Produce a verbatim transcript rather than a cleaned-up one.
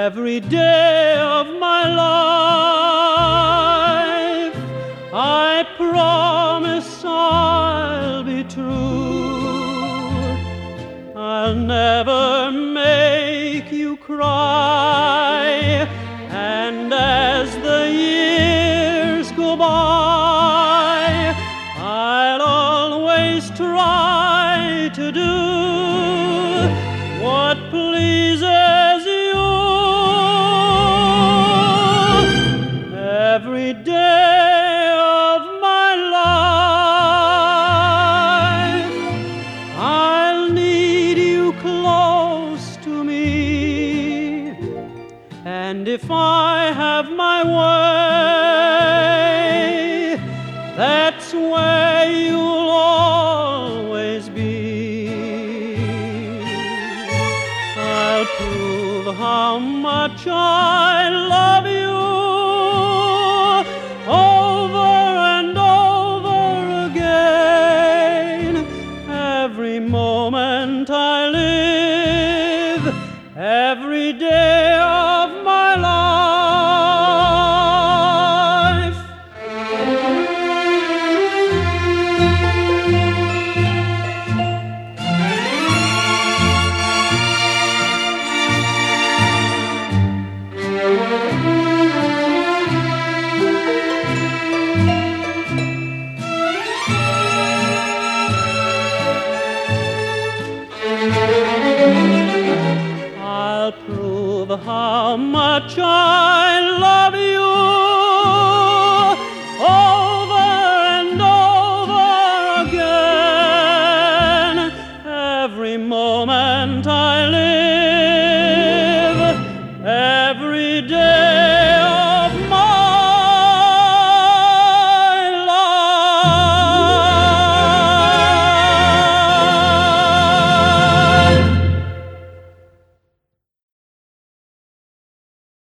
Every day of my life, I promise I'll be true. I'll never make you cry, and as the years go by, I'll always try to do what pleases you. Every day of my life, I'll need you close to me, and if I have my way, that's where you'll always be. I'll prove how much I love you over and over again. Every moment I live, every day of my life. I'll prove how much I love